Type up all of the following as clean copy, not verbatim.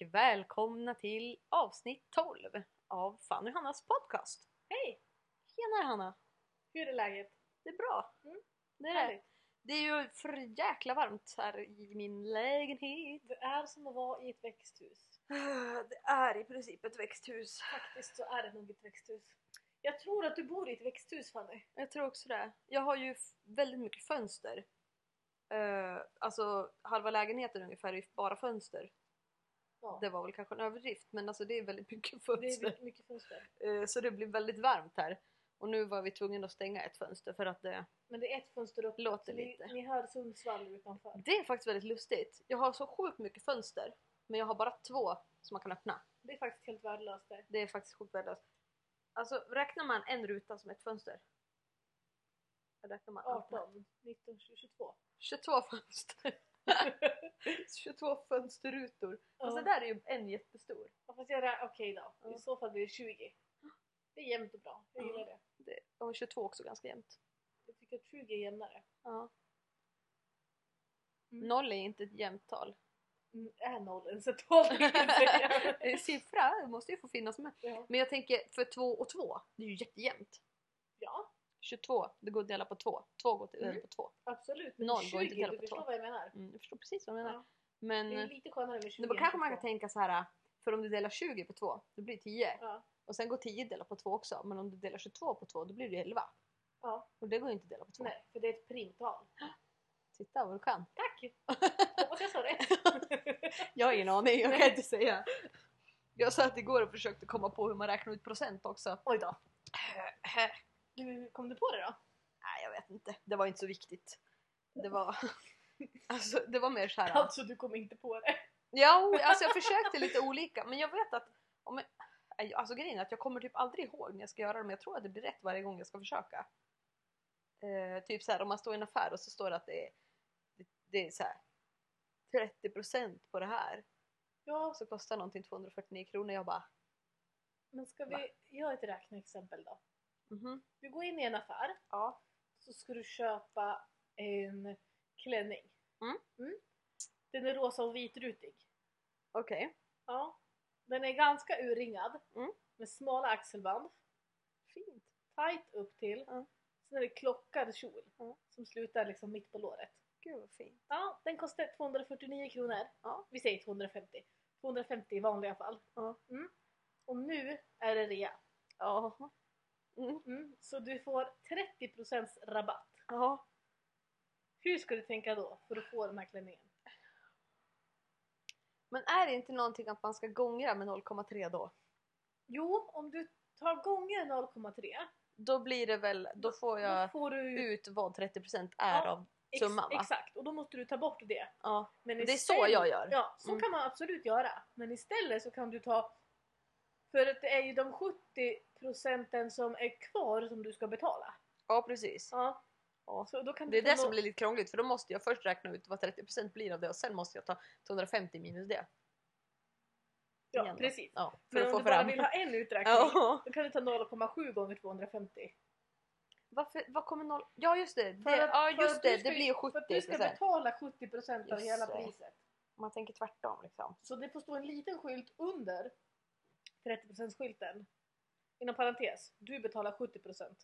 välkomna till avsnitt 12 av Fanny och Hannas podcast. Hej! Tjena Hanna! Hur är läget? Det är bra. Det är det. Härligt. Det är ju för jäkla varmt här i min lägenhet. Det är som att vara i ett växthus. Det är i princip ett växthus. Faktiskt så är det nog ett växthus. Jag tror att du bor i ett växthus, Fanny. Jag tror också det. Jag har ju väldigt mycket fönster. Alltså halva lägenheten ungefär är bara fönster. Ja. Det var väl kanske en överdrift, men alltså det är väldigt mycket Det fönster. är mycket fönster. Så det blir väldigt varmt här. Och nu var vi tvungna att stänga ett fönster för att det Men det är ett fönster upp. låter så lite. Ni hör Sundsvall utanför. Det är faktiskt väldigt lustigt. Jag har så sjukt mycket fönster, men jag har bara 2 som man kan öppna. Det är faktiskt helt värdelöst det. Det är faktiskt sjukt värdelöst. Alltså räknar man en ruta som ett fönster? Räknar man 18, 19, 22. 22 fönster. 22 fönsterrutor. Ja. Och så där är ju en jättestor. Ja, fast jag okej då. Ja. I så fall blir det 20. Det är jämnt och bra. Jag gillar det. Och 22 också ganska jämnt. Jag tycker att 20 är jämnare. Ja. Mm. 0 är inte ett jämnt tal. Är 0 en central? Siffra det måste ju få finnas med. Ja. Men jag tänker för 2 och 2, det är ju jättejämnt. Ja, 22, det går att dela på 2. 2 går att dela på 2. absolut. Men 0 går 20, inte att dela du på förstår 2. vad jag menar. Jag förstår precis vad jag menar. Ja. Men Det är lite skönare med 20 då kanske än man kan 22. tänka så här. För om du delar 20 på 2, då blir det 10. Ja. Och sen går 10 dela på 2 också. Men om du delar 22 på 2, då blir det 11. Ja. Och det går ju inte att dela på 2. Nej, för det är ett primtal. Titta vad du kan. Tack! Hoppas jag sa rätt. Jag har ingen aning, jag kan inte säga. Jag satt igår och försökte komma på hur man räknar ut procent också. Oj då. Kom du på det då? Nej, jag vet inte. Det var inte så viktigt. Det var, alltså, det var mer så här. Alltså du kom inte på det. Ja, alltså jag försökte lite olika. Men jag vet att alltså grejen är att jag kommer typ aldrig ihåg när jag ska göra det. Men jag tror att det blir rätt varje gång jag ska försöka. Typ så här, om man står i en affär och så står det att det är så här 30% på det här. Ja, Så kostar någonting 249 kronor. Jag bara men ska vi göra ett räkneexempel då? mhm. Du går in i en affär. Ja. Så ska du köpa en klänning. Mm. Den är rosa och vitrutig. Okej. Ja. Den är ganska urringad. Mm. Med smala axelband. Fint. Tight upp till. Ja. Sen är det klockad kjol. Ja. Som slutar liksom mitt på låret. Gud vad fint. Ja, den kostar 249 kronor. Ja. Vi säger 250. 250 i vanliga fall. Ja. Och nu är det rea. Ja. Så du får 30% rabatt. Ja. Hur ska du tänka då för att få den här klänningen? Men är det inte någonting att man ska gångra med 0,3 då? Jo, om du tar gånger 0,3. Då blir det väl, då får jag Då får du ut vad 30% är av summan va? Exakt, och då måste du ta bort det. Ja. Men Det är så jag gör. Ja, så kan man absolut göra. Men istället så kan du ta... För att det är ju de 70% som är kvar som du ska betala. Ja, precis. Ja. Ja. Så då kan Det är du det som blir lite krångligt, för då måste jag först räkna ut vad 30% blir av det och sen måste jag ta 250 minus det. Ja, Igen då. precis. Ja, för Men att om få du bara fram. vill ha en uträkning, Ja. då kan du ta 0,7 gånger 250. Vad kommer 0? Ja just det, För att det du ska- blir ju 70%. För att du ska betala 70% av Just hela det. priset. Man tänker tvärtom liksom. Så det får stå en liten skylt under 30%-skylten. Inom parentes, du betalar 70%.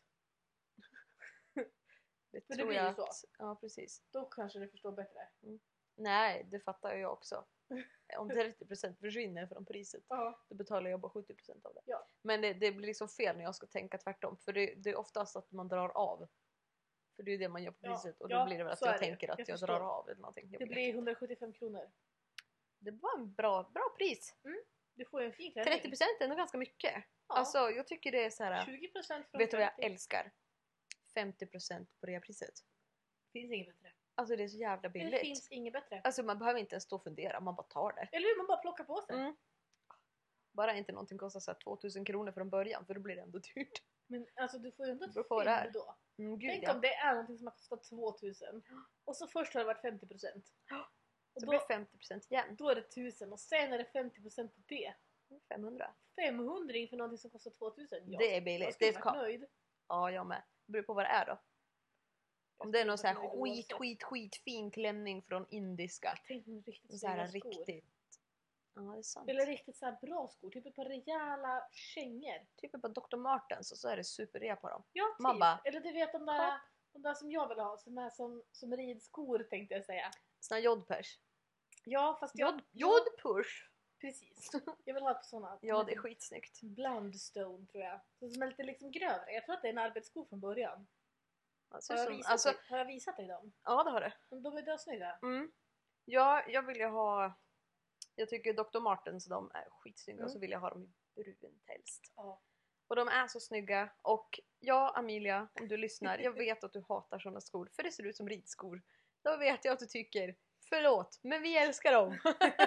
Det det tror blir jag ju så. att, ja precis. Då kanske du förstår bättre. Nej, det fattar jag också. Om 30% försvinner från priset, Ja. då betalar jag bara 70% av det. Ja. Men det blir liksom fel när jag ska tänka tvärtom. För det är oftast att man drar av. För det är det man gör på Ja. priset. Och då Ja, blir det väl att så jag är det. tänker att Jag jag förstår. drar av eller någonting. Det blir 175 kronor. Det var en bra pris. Du får ju en fin klänning. 30% är ändå ganska mycket. Ja. Alltså jag tycker det är så här. 20% från Vet du vad jag 50. älskar? 50% på reapriset. Det finns inget bättre. Alltså det är så jävla Det billigt. finns inget bättre. Alltså man behöver inte ens stå och fundera, man bara tar det. Eller hur? Man bara plockar på sig. Bara inte någonting kostar så här 2000 kronor från början, för då blir det ändå dyrt. Men alltså du får ju ändå Det beror ett på vad det är. fynd då. Gud, Tänk ja. om det är någonting som har kostat 2000. Och så först har det varit 50%. Och Så då, blir det 50% igen. då är det 1000 och sen är det 50% på det. 500. 500 för någonting som kostar 2000. Det är billigt. Jag skulle Det är varit kap. nöjd. Ja, jag med. Det beror på vad det är då. Om det är någon så skulle här varit nöjd oavsett. skitfin klänning från indiska. Tänk någon riktigt Så här snygga skor. riktigt. Ja, det är sant. Eller riktigt så här bra skor, typ ett par rejäla kängor. Typ på Dr. Martens och så är det superrea på dem. Ja, typ. Man bara, Eller du vet de där som jag vill ha, som är som ridskor tänkte jag säga. såna jodpers. Ja, fast Jodpush! precis. Jag vill ha ett sådana. Ja, det är skitsnyggt. Blundstone tror jag. Så som är lite liksom grövre. Jag tror att det är en arbetssko från början. Alltså, Har jag visat dig dem? ja, det har det. Men de är dödsnygga. Mm. Ja, jag vill ju ha... Jag tycker Dr. Martens, de är skitsnygga. Och så vill jag ha dem i brunt helst. Ja. Och de är så snygga. Och ja, Amelia, om du lyssnar. Jag vet att du hatar sådana skor. För det ser ut som ridskor. Då vet jag att du tycker... Förlåt, men vi älskar dem.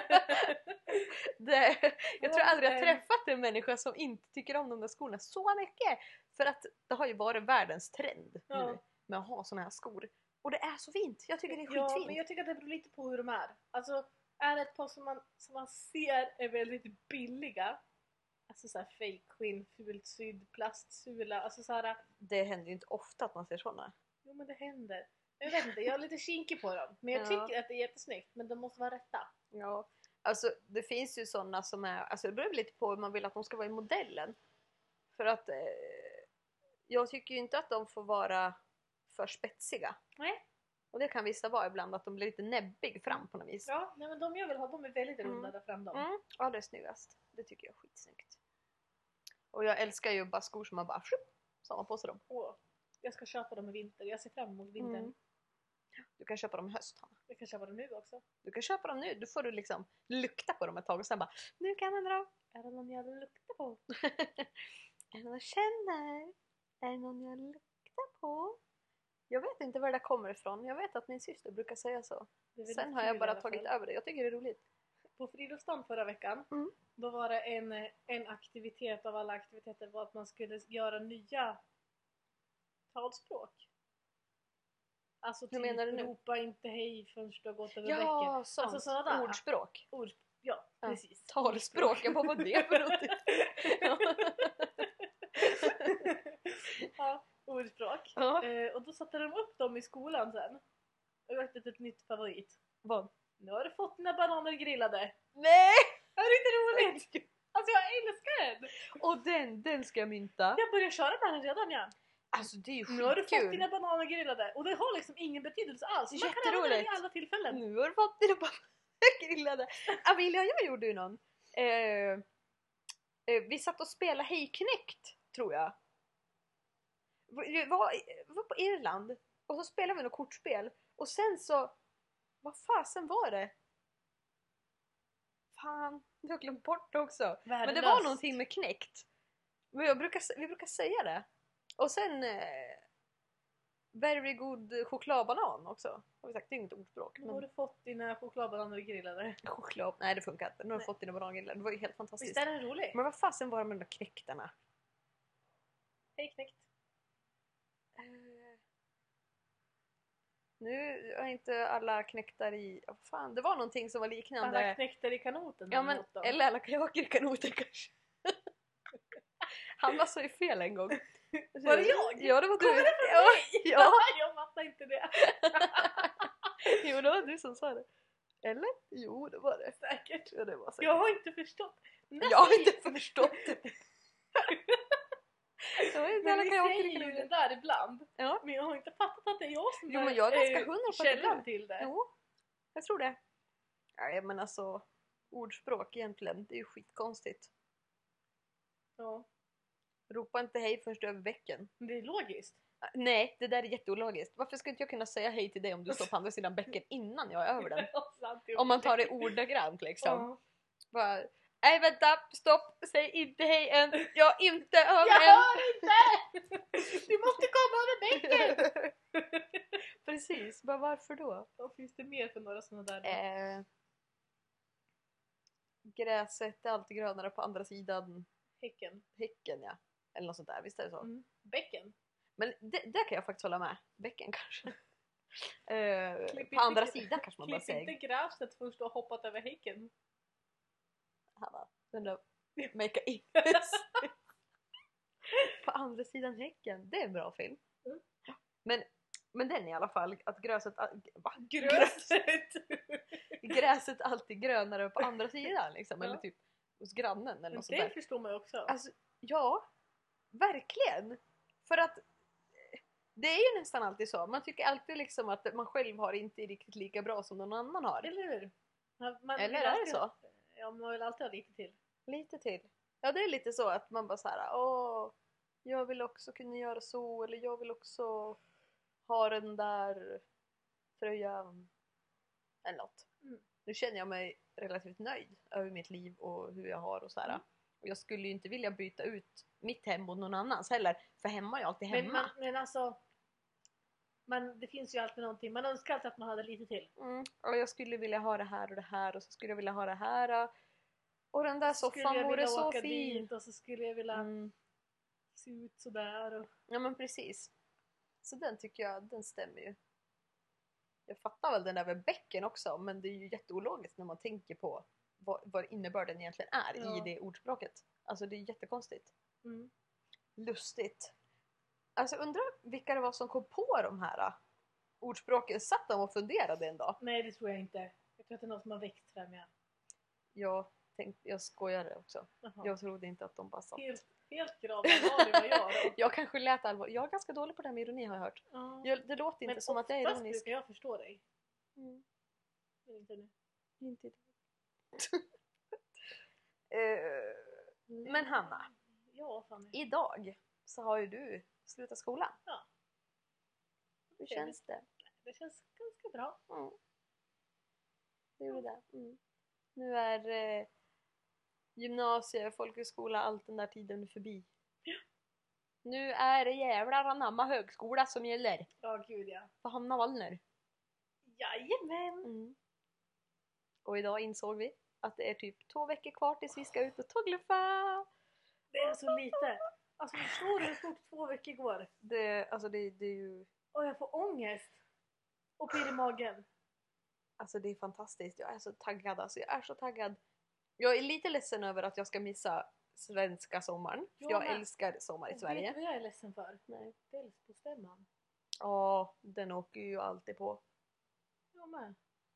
Jag tror aldrig jag träffat en människa som inte tycker om de där skorna så mycket. För att det har ju varit världens trend nu med att ha såna här skor. Och det är så fint. Jag tycker det är skitfint. Ja, men jag tycker att det beror lite på hur de är. Alltså, är det ett par som man ser är väldigt billiga. Alltså såhär fake skinn, fult sydd, plastsula. Alltså såhär... Det händer ju inte ofta att man ser såna. Jo, men det händer. Jag vet inte, jag är lite kinkig på dem. Men jag tycker att det är jättesnyggt. Men de måste vara rätta. Ja, alltså det finns ju sådana som är... Alltså det beror lite på hur man vill att de ska vara i modellen. För att jag tycker ju inte att de får vara för spetsiga. Nej. Och det kan vissa vara ibland, att de blir lite näbbig fram på något vis. Ja, nej, men de jag vill ha, de är väldigt runda där fram dem. Mm. Ja, det är snyggast. Det tycker jag är skitsnyggt. Och jag älskar ju bara skor som man bara... Så man på sig dem. Åh, jag ska köpa dem i vinter. Jag ser fram emot vintern. Mm. Du kan köpa dem i höst, Hanna. Jag kan köpa dem nu också. Du kan köpa dem nu. Du får du liksom lukta på dem ett tag och sen bara, nu kan man dra. Är det någon jag luktar på? Är det någon jag känner? Är det någon jag luktar på? Jag vet inte var det där kommer ifrån. Jag vet att min syster brukar säga så. Sen har jag bara tagit över det. Jag tycker det är roligt. På friluftsdagen förra veckan, då var det en aktivitet av alla aktiviteter var att man skulle göra nya talspråk. Alltså typ menar du nu? ropa inte hej förrän du har gått över Ja, bäcken. sånt. Alltså sådana där. Ordspråk. Ja, precis. Talspråk. Jag bara, vad det för något? Ja, ordspråk. Ja. Och då satte de upp dem i skolan sen. Och jag vet ett nytt favorit. Vad? Nu har du fått dina bananer grillade. Nej! Är det inte roligt? Alltså jag älskar den! Och den ska jag mynta. Jag börjar köra den redan, ja. Alltså det är ju Nu har du fått skitkul. dina bananer grillade. Och det har liksom ingen betydelse alls. Man kan Jätteroligt. använda den i alla tillfällen. Nu har du fått dina bananer grillade. Amelia och jag gjorde ju någon. Vi satt och spelade Hej Knäckt, tror jag. Vi var på Irland. Och så spelade vi något kortspel. Och sen så... Vad fasen var det? Fan, jag har glömt bort det också. Värdelöst. Men det var någonting med knäckt. Men vi brukar säga det. Och sen... very good chokladbanan också. Har vi sagt, det är inget ordspråk. Nu har du fått dina chokladbananer grillade. Choklad... Nej, det funkar inte. Nu har du fått dina bananer. Det var ju helt fantastiskt. Visst är den rolig? Men vad fasen var det med de där knäktarna? Hej knäckt. Nu är inte alla knäktar i... Vad fan, det var någonting som var liknande. Alla knäckter i kanoten. Ja, men, eller alla kajaker i kanoten kanske. Han var så i fel en gång. Var det jag? Ja, det var du. Kommer det från Ja, mig? ja. Jag fattar inte det. Jo, det var du som sa det. Eller? Jo, det var det. Säkert. Ja, det var säkert. Jag har inte förstått. Jag har inte förstått det. Det var inte Men alla vi kajaker säger i ju kanoten. det där ibland. Ja. Men jag har inte fattat att det är jag som Jo, men jag är ganska hundra på att det är källan du. till det. Jo, jag tror det. Nej, men alltså ordspråk egentligen, det är ju skitkonstigt. Ja. Ropa inte hej först över bäcken. Men det är logiskt. Nej, det där är jätteologiskt. Varför skulle inte jag kunna säga hej till dig om du står på andra sidan bäcken innan jag är över den? Om man tar det ordagrant liksom. Ja. Bara, nej vänta, stopp, säg inte hej än. Jag är inte över Jag än. hör inte! Du måste komma över bäcken! Precis, bara varför då? Vad finns det mer för några sådana där? Gräset är alltid grönare på andra sidan Häcken. ja. Eller något sånt där, visst är det så? Bäcken. Men där kan jag faktiskt hålla med. Bäcken kanske. Klipp På andra inte- sidan kanske man bara Klipp inte säger. gräset först du har hoppat över häcken. Hanna, den där make in. På andra sidan häcken. Det är en bra film. Mm. Men Men den i alla fall, att gräset... Va? Gröset! Gräset alltid grönare på andra sidan liksom. Ja. Eller typ hos grannen eller Men något sånt det där. förstår man ju också. Alltså, ja. Verkligen. För att det är ju nästan alltid så. Man tycker alltid liksom att man själv har inte riktigt lika bra som någon annan har. Eller hur? Man Eller vill är det alltid- så? Ja, man vill alltid ha lite till. Lite till. Ja, det är lite så att man bara så här: åh, jag vill också kunna göra så, eller jag vill också ha den där tröjan eller något. Mm. Nu känner jag mig relativt nöjd över mitt liv och hur jag har och så här. Mm. Och jag skulle ju inte vilja byta ut mitt hem mot någon annans heller, för hemma är jag alltid hemma. Men alltså, det finns ju alltid någonting. Man önskar alltid att man hade lite till. Och jag skulle vilja ha det här och det här, och så skulle jag vilja ha det här. Och den där Skulle soffan jag vore vilja så åka fin. dit och så skulle jag vilja se ut sådär. Och... Ja, men precis. Så den tycker jag, den stämmer ju. Jag fattar väl den där med bäcken också, men det är ju jätteologiskt när man tänker på vad innebörden egentligen är Ja. i det ordspråket. Alltså det är jättekonstigt. Mm. Lustigt. Alltså undrar vilka det var som kom på de här ordspråken. Satt de och funderade en dag? Nej, det tror jag inte. Jag tror att det är något som har växt fram. Jag skojade också. Jaha. Jag trodde inte att de bara satt. Helt gravt allvarlig var jag då. Jag kanske lät allvarlig. Jag är ganska dålig på det här med ironi har jag hört. Ja. Det låter inte Men som att jag är oftast ironisk. brukar jag förstå dig. Mm. Men inte nu. Inte idag. Men Hanna, Ja, Fanny. idag så har ju du slutat skolan. Ja. Hur känns det? Det känns ganska bra. Mm. Det gjorde det. Mm. Nu är gymnasie, folkhögskola, allt den där tiden förbi. Ja. Nu är det jävlar anamma högskola som gäller. Ja, gud ja. För Hanna Wallner. Jajamän! Mm. Och idag insåg vi att det är typ 2 veckor kvar tills vi ska ut och tågluffa. Det är så lite. Alltså förstår du hur fort 2 veckor går? Det är ju... Och jag får ångest. Och pirr i magen. Alltså det är fantastiskt. Jag är så taggad. Alltså jag är så taggad. Jag är lite ledsen över att jag ska missa svenska sommaren. För jag älskar sommar i Vet du Sverige. vad jag är ledsen för? Nej. Delsbostämman. Ja, den åker ju alltid på. Jag med.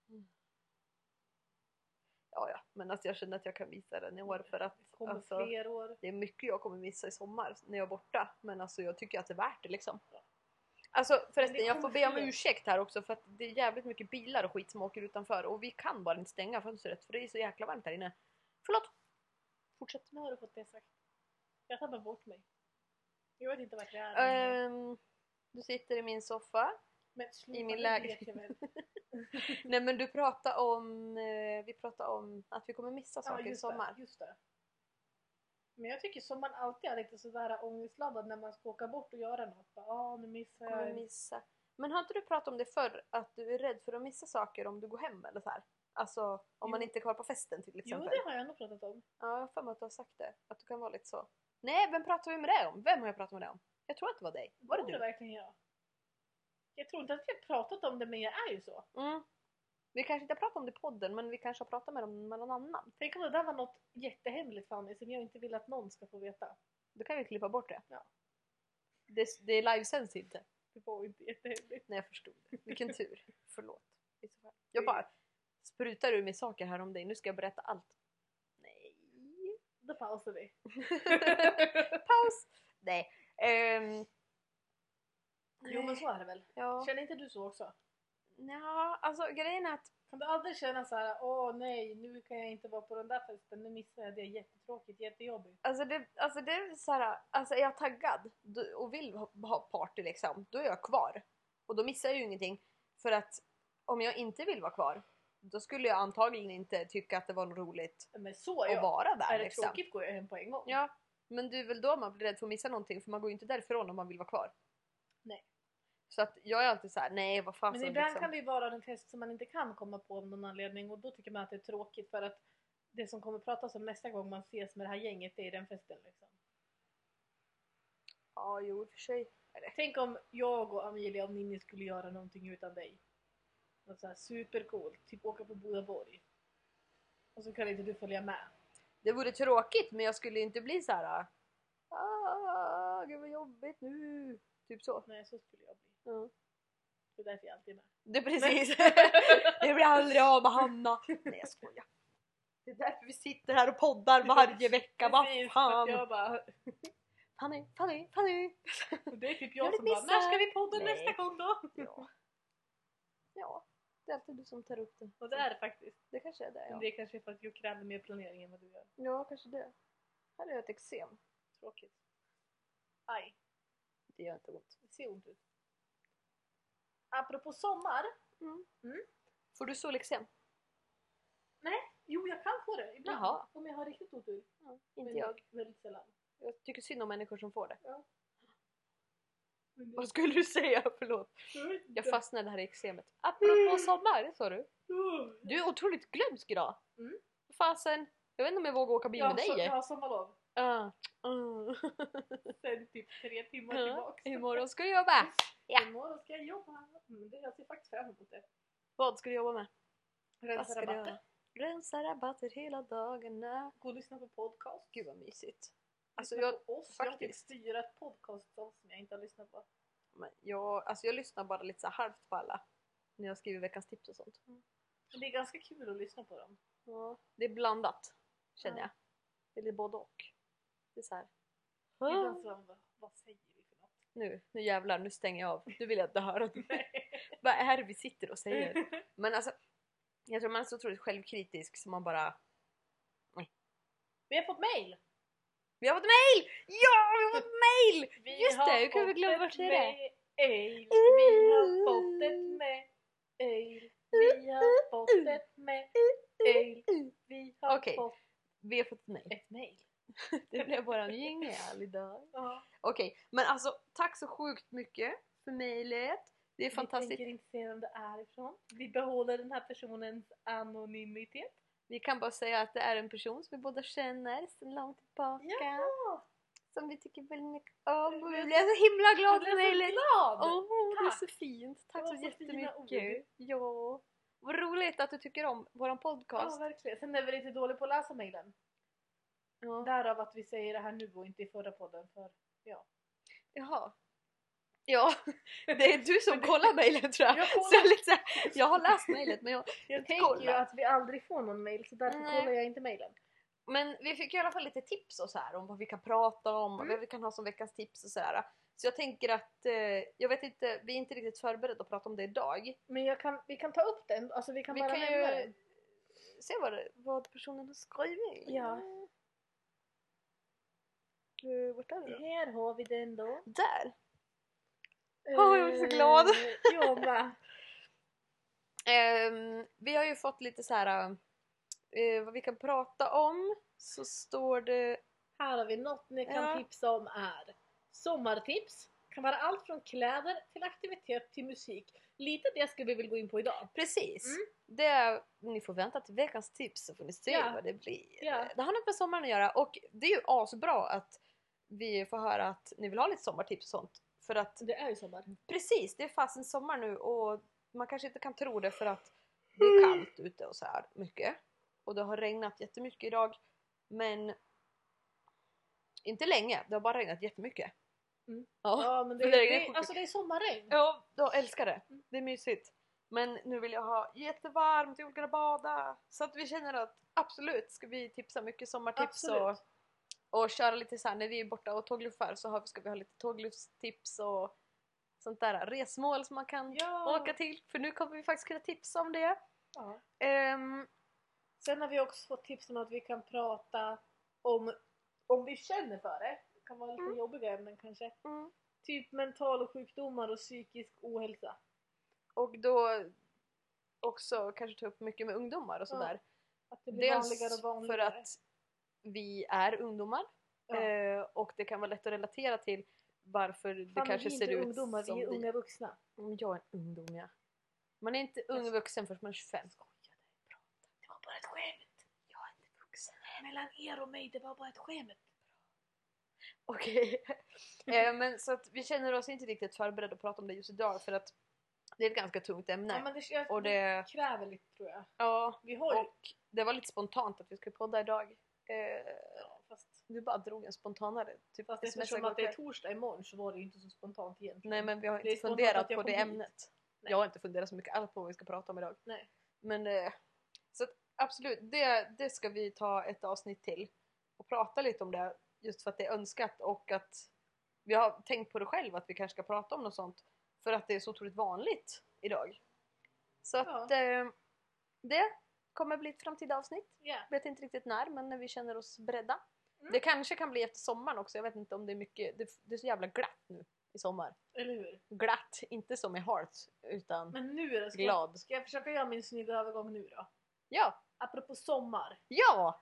Ja. Men alltså jag känner att jag kan visa den i år för att Det kommer alltså, fler år. det är mycket jag kommer missa i sommar när jag är borta. Men alltså jag tycker att det är värt det liksom. Alltså förresten, jag får be om fler. ursäkt här också för att det är jävligt mycket bilar och skit som åker utanför. Och vi kan bara inte stänga fönstret för det är så jäkla varmt här inne. Förlåt! Fortsätt. Nu har du fått det sagt. Jag tappar bort mig. Jag vet inte vart jag är. Du sitter i min soffa. Men sluta, i min det lägenhet. vet jag väl. Nej men du pratade om vi pratade om att vi kommer missa saker i just sommar. Det, just det. Men jag tycker som man alltid är lite sådär ångestladdad när man ska åka bort och göra något. Nu missar Kommer jag. missa. Men har inte du pratat om det förr? Att du är rädd för att missa saker om du går hem eller så här? Alltså om man Jo. inte är kvar på festen till Jo, exempel. det har jag nog pratat om. Ja, jag har för mig att du har sagt det. Att du kan vara lite så. Nej, vem pratar vi med det om? Vem har jag pratat med det om? Jag tror att det var dig. Var det Borde du? verkligen jag? Jag tror inte att vi har pratat om det, men jag är ju så. Mm. Vi kanske inte har pratat om det i podden, men vi kanske har pratat med någon annan. Tänk om det där var något jättehemligt Fanny som jag inte vill att någon ska få veta. Då kan vi klippa bort det. Ja. Det är livesänds inte. Det var inte jättehemligt. Nej, jag förstod det. Vilken tur. Förlåt. I så fall. Jag bara sprutar ur mig saker här om dig. Nu ska jag berätta allt. Nej. Då pausar vi. Paus. Nej. Jo, men så är det väl. Ja. Känner inte du så också? Ja, alltså grejen är att Kan du aldrig känna så här: åh nej, nu kan jag inte vara på den där festen, nu missar jag det, jättetråkigt, jättejobbigt. Alltså det är så här, alltså är jag taggad och vill ha party liksom, då är jag kvar. Och då missar jag ju ingenting. För att om jag inte vill vara kvar, då skulle jag antagligen inte tycka att det var något roligt Men så är att jag. vara där Är det liksom. tråkigt går jag hem på en gång. Ja, men det är väl då man blir rädd för att missa någonting, för man går ju inte därifrån om man vill vara kvar. Nej. Så att jag är alltid så här: nej vad fan. Men så ibland liksom. kan det ju vara en fest som man inte kan komma på av någon anledning, och då tycker man att det är tråkigt för att det som kommer pratas om nästa gång man ses med det här gänget, det är den festen liksom. Ja, jo i och för sig. Tänk om jag och Amelia och Ninni skulle göra någonting utan dig. Något så här supercoolt, typ åka på Bodaborg. Och så kan inte du följa med. Det vore tråkigt, men jag skulle inte bli så här: gud vad jobbigt nu. Typ så. Nej, så skulle jag bli. Ja. Det är därför jag alltid är med. Det är precis. Det blir aldrig av med Hanna. Nej, jag skojar. Det är därför vi sitter här och poddar varje vecka. Vad Precis, för fan? att jag bara... Fanny. Och det är typ Jag jag vill som bara, missa. när ska vi podda Nej. nästa gång då? Ja, det är alltid du som tar upp det. Och det är det faktiskt. Det kanske är det, Men ja. det är kanske för att jag kräver mer planering än vad du gör. Ja, kanske det. Här är jag ett eksem. Tråkigt. Aj, Det gör inte ont. det ser ont ut. Apropå sommar. Får du soleksem? Jo, jag kan få det ibland. Jaha. Om jag har riktigt otur. Ja, inte Men jag. Väldigt sällan. Jag tycker synd om människor som får det. Men det- Vad skulle du säga? Förlåt. Jag vet inte. Jag fastnade här i eksemet. Apropå sommar, sa du. Du är otroligt glömsk idag. Mm. Fasen. Jag vet inte om jag vågar åka bil med dig. Jag har sommarlov. Sen typ 3 timmar tillbaks. Imorgon ska du jobba. Ja. Imorgon ska jag jobba. Jag ser faktiskt fram emot det. Vad ska du jobba med? Vad Rensa ska du rabatter. göra? Rensa rabatter hela dagarna. Gå och lyssna på podcast. Gud vad mysigt. Alltså Lyssna jag, på oss. Jag har typ faktiskt. 4 podcast som jag inte har lyssnat på. men jag lyssnar bara lite så här halvt på alla. När jag skriver veckans tips och sånt. Men det är ganska kul att lyssna på dem. Ja, det är blandat. Känner Ja. jag. Det är lite både och. Det är så här. Ibland så, vad säger vi för något? Nu jävlar, nu stänger jag av. Du vill jag inte höra. Vad är det vi sitter och säger? Men alltså, jag tror man är så otroligt självkritisk som man bara... Vi har fått mail! Vi har fått mail! Ja, vi har fått mail! Vi Just har det, hur kan vi fått glömma ett bort det där? mail. Vi har fått ett mail. Vi har fått ett mail. Vi har Okej. fått Vi har fått ett mail. ett mail. Det blev bara en jingel idag. Ja. Okej, men alltså tack så sjukt mycket för mejlet. Det är Vi fantastiskt. tänker inte se vem det är ifrån. Vi behåller den här personens anonymitet. Vi kan bara säga att det är en person som vi båda känner sedan långt tillbaka. Ja! Som vi tycker väldigt mycket om. Och vi blir så himla glada för Jag blev så mejlet. glad! Det är Tack. så fint. Tack Det så var så fina jättemycket. ord. Ja. Vad roligt att du tycker om våran Ja, podcast. verkligen. Sen är vi lite dåliga på att läsa mejlen. Ja. Därav att vi säger det här nu och inte i förra podden. För Jaha. Ja, det är du som kollar mejlen tror jag. Jag kollar. Så jag, är lite så här, jag har läst mejlet men jag kolla. tänker ju att vi aldrig får någon mejl så därför Nej. kollar jag inte mejlen. Men vi fick i alla fall lite tips och så här om vad vi kan prata om och vad vi kan ha som veckans tips och så här. Så jag tänker att, jag vet inte, vi är inte riktigt förberedda att prata om det idag. Men vi kan ta upp den, alltså vi kan Vi bara kan nämna ju den. se vad personen har skrivit. Ja. Vart är det då? Här har vi den då. Där! Åh, jag blir så glad. Jag med. Vi har ju fått lite så här vad vi kan prata om. Så står det... Här har vi något ni kan Ja. tipsa om är sommartips. Kan vara allt från kläder till aktivitet till musik. Lite det ska vi väl gå in på idag. Precis. Mm. Det är, ni får vänta till veckans tips så får ni se Ja. vad det blir. Ja. Det har något med sommaren att göra och det är ju asbra att vi får höra att ni vill ha lite sommartips och sånt. För att Det är ju sommar. precis, det är fast en sommar nu och man kanske inte kan tro det för att det är kallt ute och så här mycket. Och det har regnat jättemycket idag. Men inte länge, det har bara regnat jättemycket. Mm. Ja. Ja, men det, för det regnar det, sjukt alltså det är sommarregn. Ja, jag älskar det. Det är mysigt. Men nu vill jag ha jättevarmt, jag vill kunna bada. Så att vi känner att absolut ska vi tipsa mycket sommartips Absolut. och köra lite så här när vi är borta och tågluffar så ska vi ha lite tågluffstips och sånt där resmål som man kan Ja. åka till. För nu kommer vi faktiskt kunna tipsa om det. Ja. Ehm, Sen har vi också fått tips om att vi kan prata om vi känner för det. Det kan vara lite jobbiga ämnen kanske. Typ mental sjukdomar och psykisk ohälsa. och då också kanske ta upp mycket med ungdomar och sådär. Att det blir vanligare Dels och vanligare. för att vi är ungdomar och det kan vara lätt att relatera till varför det Fan, kanske vi är ser inte ut ungdomar, som vi är unga vuxna. Jag är en ungdom, ja. Man är inte ung vuxen förrän man är 25. Det var bara ett skämt. Jag är inte vuxen. Mellan er och mig, det var bara ett skämt. Okej. Men så att vi känner oss inte riktigt förberedda att prata om det just idag för att det är ett ganska tungt ämne. Ja, men det, och det kräver lite tror jag. ja, Vi har ju... och det var lite spontant att vi skulle podda idag. Ja, fast Du bara drog en spontanare. Typ eftersom smsade att det är igår kväll. torsdag imorgon så var det ju inte så spontant egentligen. Nej, men vi har Det är inte spontant funderat att jag på kom det hit. ämnet. Nej. Jag har inte funderat så mycket alls på vad vi ska prata om idag. Nej. Men så att, absolut, det ska vi ta ett avsnitt till och prata lite om det, just för att det är önskat och att vi har tänkt på det själv att vi kanske ska prata om något sånt för att det är så otroligt vanligt idag. Så att det kommer bli ett framtida avsnitt. Yeah. Vet inte riktigt när vi känner oss beredda. Mm. Det kanske kan bli efter sommaren också. Jag vet inte om det är mycket. Det är så jävla glatt nu i sommar. Eller hur? Glatt, inte som i Hearts utan Men nu då? glad. Ska jag försöka göra min snygga övergång nu då? Ja! Apropå sommar. Ja!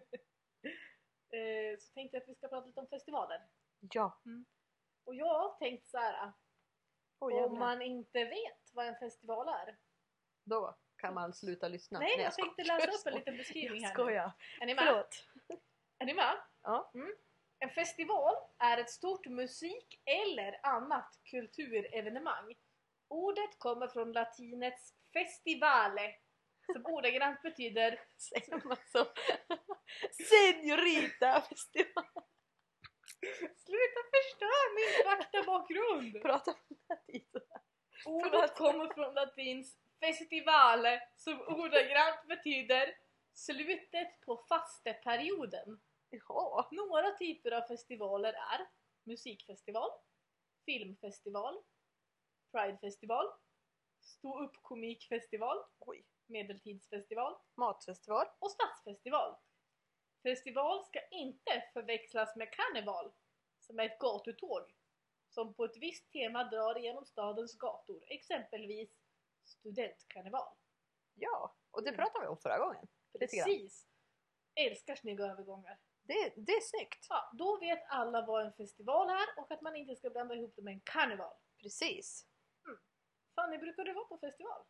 Så tänkte jag att vi ska prata lite om festivaler. Ja. Och jag har tänkt så här. Oh, om man inte vet vad en festival är. Då kan man sluta lyssna. Nej, jag tänkte läsa upp en liten beskrivning här. Jag skojar. Är ni med? Förlåt. Är ni med? Ja. En festival är ett stort musik- eller annat kulturevenemang. Ordet kommer från latinets festivale, som ordagrant betyder Säger man så? Senorita festival. sluta förstöra min faktabakgrund! Prata om latin. Ordet kommer från latins festivale, som ordagrant betyder slutet på fasteperioden. Ja. Några typer av festivaler är musikfestival, filmfestival, pridefestival, stå-upp-komikfestival, Oj. medeltidsfestival Matfestival. och stadsfestival. Festival ska inte förväxlas med karneval, som är ett gatutåg som på ett visst tema drar genom stadens gator, exempelvis studentkarneval. Ja, och det pratade vi om förra gången. Lite grann. Precis! Älskar snygga övergångar. Det är snyggt. Ja, då vet alla vad en festival är och att man inte ska blanda ihop det med en karneval. Precis. Fanny, brukar du vara på festival?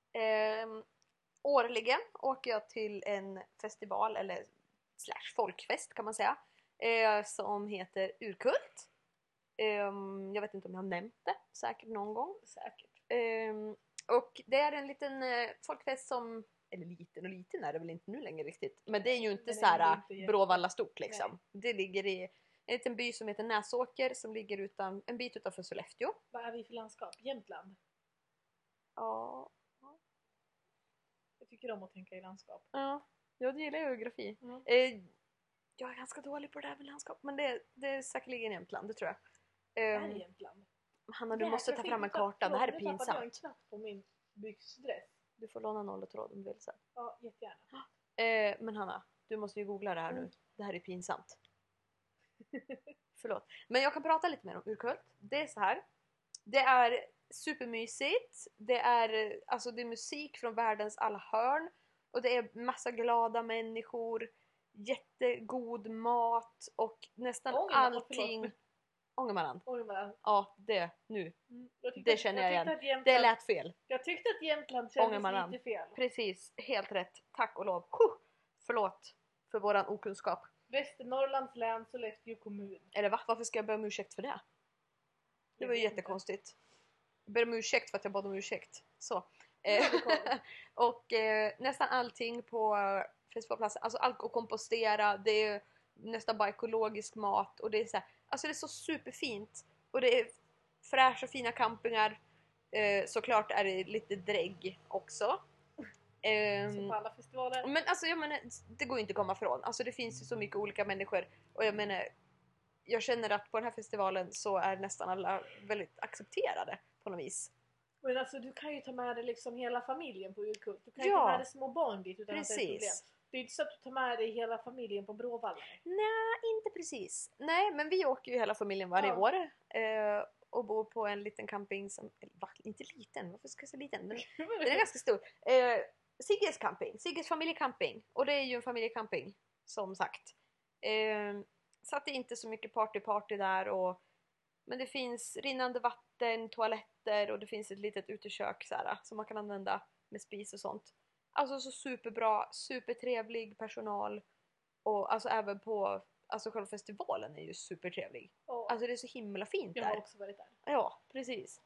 Årligen åker jag till en festival eller / folkfest kan man säga. Som heter Urkult. Jag vet inte om jag har nämnt det. Säkert någon gång. Säkert. Och det är en liten folkfest som, eller liten är det väl inte nu längre riktigt. Men det är ju inte så här Bråvalla stort liksom. Nej. Det ligger i en liten by som heter Näsåker som ligger en bit utanför Sollefteå. Vad är vi för landskap? Jämtland? Ja. Jag tycker om att tänka i landskap. Ja, jag gillar geografi. Mm. Jag är ganska dålig på det där med landskap, men det är säkerligen Jämtland, det tror jag. Är det Jämtland? Hanna, du måste ta fram en karta, det här är Nu tappade jag en pinsamt. knapp på min byxdress. Du får låna nolltråd om du vill sen. Ja, jättegärna. Men Hanna, du måste ju googla det här nu. Mm. Det här är pinsamt. Förlåt. Men jag kan prata lite mer om Urkult. Det är så här. Det är supermysigt. Det är musik från världens alla hörn. Och det är massa glada människor. Jättegod mat. Och nästan allting. Ångermanland. Ja, det nu. Det känner jag igen. Det lät fel. Jag tyckte att Jämtland kändes lite fel. Precis, helt rätt. Tack och lov. Förlåt för våran okunskap. Västernorrlands län, Sollefteå kommun. Eller va? Varför ska jag be om ursäkt för det? Det var ju jättekonstigt. Jag ber om ursäkt för att jag bad om ursäkt. Så. Och nästan allting på festivalplatsen. Alltså allt att kompostera. Det är nästan bara ekologisk mat. Och det är så här, alltså det är så superfint. Och det är fräscha och fina campingar. Såklart är det lite drägg också. Som på alla festivaler. Men alltså jag menar, det går ju inte att komma ifrån. Alltså det finns ju så mycket olika människor. Och jag menar, jag känner att på den här festivalen så är nästan alla väldigt accepterade på något vis. Men alltså du kan ju ta med dig liksom hela familjen på Urkult. Du kan ju ta med dig små barn dit utan att det är ett problem. Det är inte så att du tar med dig hela familjen på Bråvalla. Nej, inte precis. Nej, men vi åker ju hela familjen varje år. Och bor på en liten camping som, inte liten, varför ska jag säga liten? Den är ganska stor. Sigges camping, Sigges familjecamping. Och det är ju en familjecamping, som sagt. Så att det är inte så mycket party där. Men det finns rinnande vatten, toaletter och det finns ett litet utekök som man kan använda med spis och sånt. Alltså så superbra, supertrevlig personal. Och alltså även på, alltså själva festivalen är ju supertrevlig. Alltså det är så himla fint där. Jag har också varit där. Ja, precis.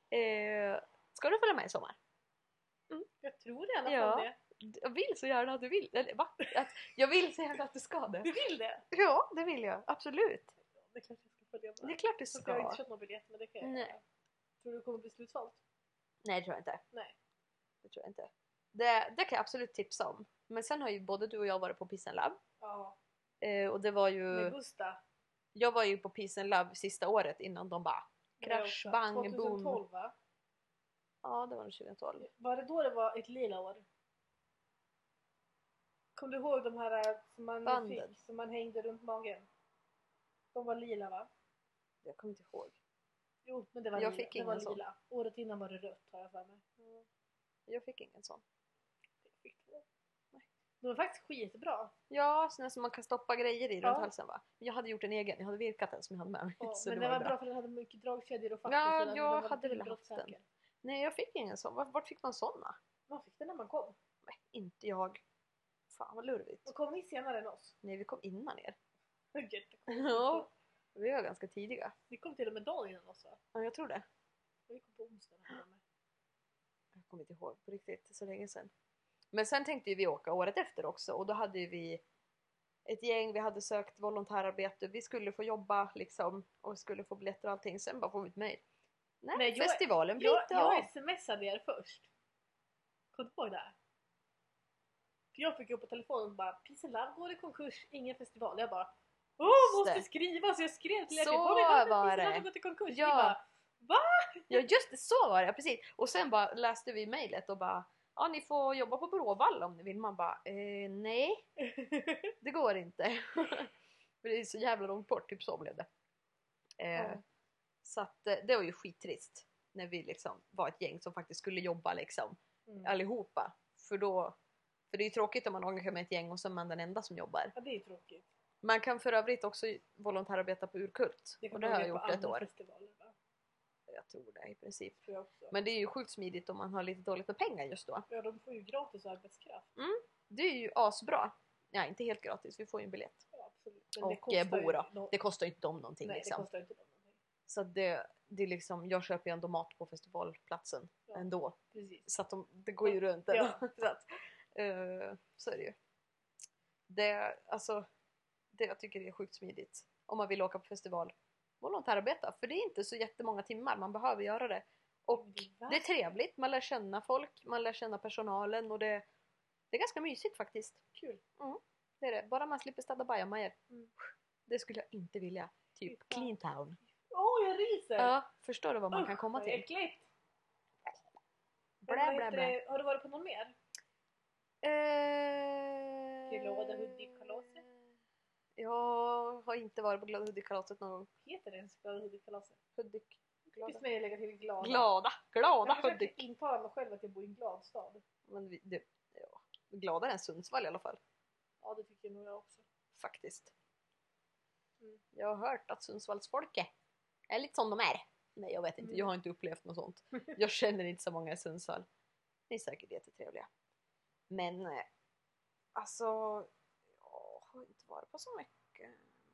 Ska du följa med i sommar? Jag tror det i alla fall det. Jag vill så gärna att du vill. Eller va? Jag vill så gärna att du ska det. Du vill det? Ja, det vill jag. Absolut. Det är klart jag ska följa med. Det är klart du ska. Jag har inte köpt någon biljett, men det kan jag. Nej. Tror du det kommer bli slutsålt? Nej, det tror jag inte. Nej. Det tror jag inte. Det kan jag absolut tipsa om. Men sen har ju både du och jag varit på Peace and Love. Ja. Och det var ju... Med Gustav. Jag var ju på Peace and Love sista året innan de bara krasch, bang, 2012 boom. va? Ja, det var nog 2012. Var det då det var ett lila år? Kommer du ihåg de här som man Bandet. fick, som man hängde runt magen? De var lila va? Jag kommer inte ihåg. Jo, men det var Jag lila. fick Det ingen var sån. lila. Året innan var det rött har jag för mig. Jag fick ingen sån. Jag fick två. De var faktiskt skitbra. Ja, såna som man kan stoppa grejer i Ja. runt halsen va? Men jag hade gjort en egen, jag hade virkat den som jag hade med mig. Ja, Så men det den var bra. bra för den hade mycket dragkedjor och fack. Ja, och sådär, jag den var hade lite velat haft den. brottsäker. Nej, jag fick ingen sån. Vart fick man såna? Man fick den när man kom. Nej, inte jag. Fan vad lurvigt. Och kom ni senare än oss? Nej, vi kom innan er. Jättekonstigt. Ja, vi var ganska tidiga. Vi kom till och med dagen innan oss va? Ja, jag tror det. Vi kom på onsdagen. här för mig. Jag kommer inte ihåg på riktigt, så länge sedan. Men sen tänkte ju vi åka året efter också och då hade ju vi ett gäng, vi hade sökt volontärarbete, vi skulle få jobba liksom och skulle få biljetter och allting, sen bara får vi ett mejl. Nej, festivalen blir inte av. Jag smsade er först. Kom du ihåg det? För jag fick upp på telefonen och bara Peace and Love går i konkurs, ingen festival. Jag bara måste skriva, så jag skrev till er. Så var Peace det. and Love gått i konkurs. Ja. Ni bara, va? Ja just det, så var det, precis. Och sen bara läste vi mejlet och bara ja, ni får jobba på Bråvalla om ni vill. Man bara, nej, det går inte. För det är så jävla långt bort, typ så blev det. Så att det var ju skittrist. När vi liksom var ett gäng som faktiskt skulle jobba liksom allihopa. För det är ju tråkigt om man åker med ett gäng och så är man den enda som jobbar. Ja, det är tråkigt. Man kan för övrigt också volontärarbeta på Urkult. Och det har jag gjort ett år. Festivaler, va? Jag tror det i princip. Tror jag också. Men det är ju sjukt smidigt om man har lite dåligt med pengar just då. Ja, de får ju gratis arbetskraft. Det är ju asbra. Ja, inte helt gratis, vi får ju en biljett. Ja, absolut. Men Och det kostar bo då. ju Det kostar ju inte dem någonting Nej, liksom. det kostar inte dem någonting. Så det är liksom, jag köper ju ändå mat på festivalplatsen ändå. Precis. Så att det går ju runt. Ja. Så, att, så är det ju. Det jag tycker det är sjukt smidigt. Om man vill åka på festival. Volontärarbeta. För det är inte så jättemånga timmar man behöver göra det. Och det är trevligt. Man lär känna folk. Man lär känna personalen. Och det är ganska mysigt faktiskt. Kul. Det är det. Bara man slipper städa bajamajor. Det skulle jag inte vilja. Typ Clean Town. Jag ryser! Ja, förstår du vad man kan komma vad till? äckligt. Blä, blä, blä. Har du varit på någon mer? Glada Hudik-kalaset? Jag har inte varit på Glada Hudik-kalaset någon gång. Heter det ens Glada Hudik-kalaset? Hudik. Visst med lägga till glada. Glada Jag försöker Hudik. intala mig själv att jag bor i en glad stad. Men gladare än Sundsvall i alla fall. Ja, det tycker nog jag också. Faktiskt. Jag har hört att Sundsvallsfolket är lite som de är. Nej, jag vet inte. Jag har inte upplevt något sånt. Jag känner inte så många i Sundsvall. Ni är säkert jättetrevliga. Men alltså, jag har inte varit på så mycket.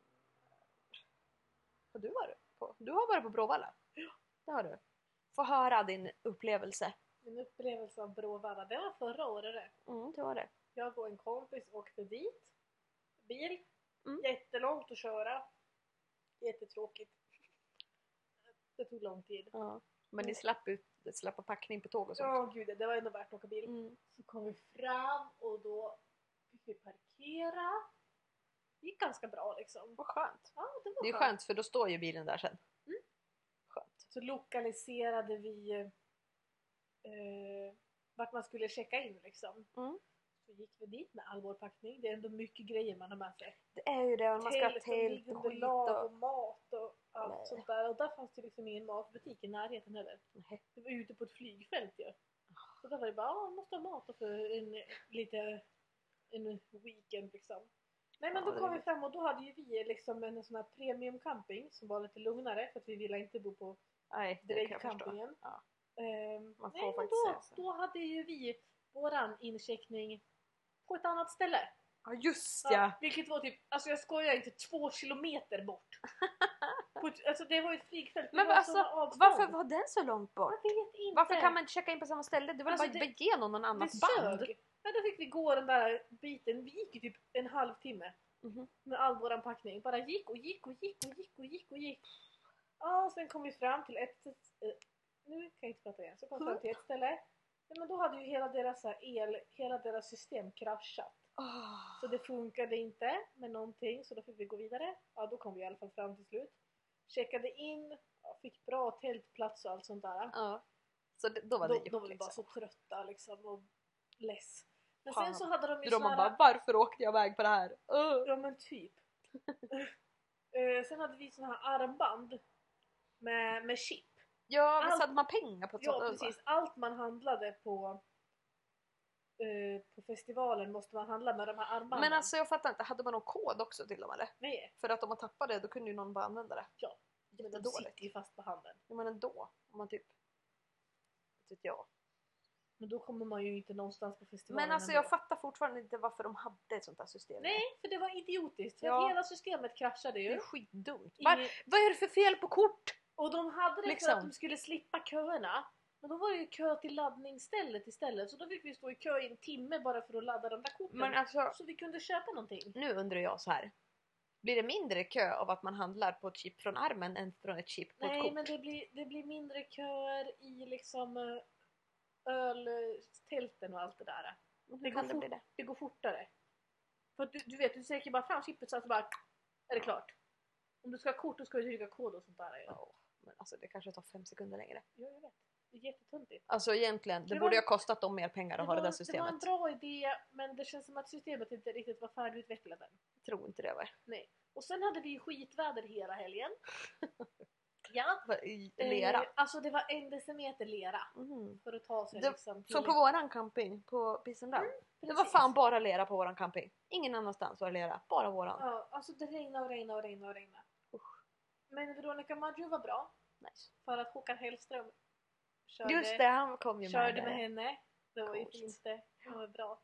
Har du varit på? Du har varit på Bråvalla? Ja. Det har du. Få höra din upplevelse. Min upplevelse av Bråvalla, det var förra året det. Det var det. Jag och en kompis åkte dit. Bil. Jättelångt att köra. Jättetråkigt. Det tog lång tid. Ja. Men ni slapp packning på tåg och sånt. Ja, gud, det var ändå värt att åka bil. Så kom vi fram och då fick vi parkera. Det gick ganska bra liksom. Vad skönt. Ja, det var Det är skönt för då står ju bilen där sen. Skönt. Så lokaliserade vi vart man skulle checka in liksom. Så gick vi dit med all vår packning. Det är ändå mycket grejer man har med sig. Det är ju det. Man ska ha tält och skit och mat och allt sånt där. Och där fanns det liksom ingen matbutik i närheten heller. Det var ute på ett flygfält ju. Så där var det bara, måste ha mat för en weekend liksom. Nej, men då kom vi fram och då hade ju vi liksom en sån här premium camping som var lite lugnare för att vi ville inte bo på campingen. Ja. Man får faktiskt då hade ju vi våran incheckning på ett annat ställe. Ja, just ja. Vilket var typ, alltså jag skojar inte, 2 kilometer bort. Alltså det var ju ett flygfält. Men alltså, varför var den så långt bort? Jag vet inte. Varför kan man inte checka in på samma ställe? Det var alltså bara ge någon annat band. Men då fick vi gå den där biten. Vi gick ju typ en halvtimme. Med all våran packning. Bara gick. Ja, och sen kom vi fram till nu kan jag inte prata igen. Så kom fram till ett ställe. Ja, men då hade ju hela deras system kraschat. Så det funkade inte med någonting, så då fick vi gå vidare. Ja, då kom vi i alla fall fram till slut. Checkade in, fick bra tältplats och allt sånt där. Ja. Så då var det gjort, Då var vi liksom. bara så trötta liksom och less. Men Fan. sen så hade de ju Då man såna bara, varför åkte jag iväg på det här? Ja men typ. Sen hade vi såna här armband med chip. Ja, visst hade man pengar på ett Ja sånt? precis, allt man handlade på festivalen måste man handla med de här armbanden. Men alltså jag fattar inte, hade man någon kod också till dem eller? Nej. För att om man tappade det då kunde ju någon bara använda det. Ja, men de sitter ju fast på handen. Ja men ändå, om man typ... Vet jag. Men då kommer man ju inte någonstans på festivalen. Men alltså ändå. jag fattar fortfarande inte varför de hade ett sånt här system. Nej, för det var idiotiskt. För Ja. att hela systemet kraschade ju. Det är skitdumt. Ingen- Vad är det för fel på kort? Och de hade det Liksom. för att de skulle slippa köerna. Men då var det ju kö till laddningsstället istället. Så då fick vi stå i kö i en timme bara för att ladda de där korten. Men alltså, Så vi kunde köpa någonting. nu undrar jag så här. Blir det mindre kö av att man handlar på ett chip från armen än från ett chip på ett Nej, kort? men det blir mindre köer i liksom öltälten och allt det där. Hur kan det bli det? Det går fortare. För att du vet, du säker bara fram chippet så att det bara är det klart. Om du ska ha kort då ska du trycka kod och sånt där. Ja, Men alltså det kanske tar 5 sekunder längre. jag vet. Det är jättetöntigt. Alltså egentligen, det Det borde var- ha kostat dem mer pengar att ha det där systemet. Det var en bra idé, men det känns som att systemet inte riktigt var färdigutvecklat än. Jag tror inte det var. Nej. Och sen hade vi ju skitväder hela helgen. Ja. I lera. Alltså det var 1 decimeter lera. Mm. För att ta sig Det- liksom till... Som på våran camping på Pisendam. Det var fan bara lera på våran camping. Ingen annanstans var det lera. Bara våran. Ja, alltså det regnade och regnade och regnade och regnade. Men Veronica Maggio var bra. Nice. För att Håkan Hellström körde, Just det, han kom ju körde med med där. henne. Det var ju Coolt. fint det. Det var bra.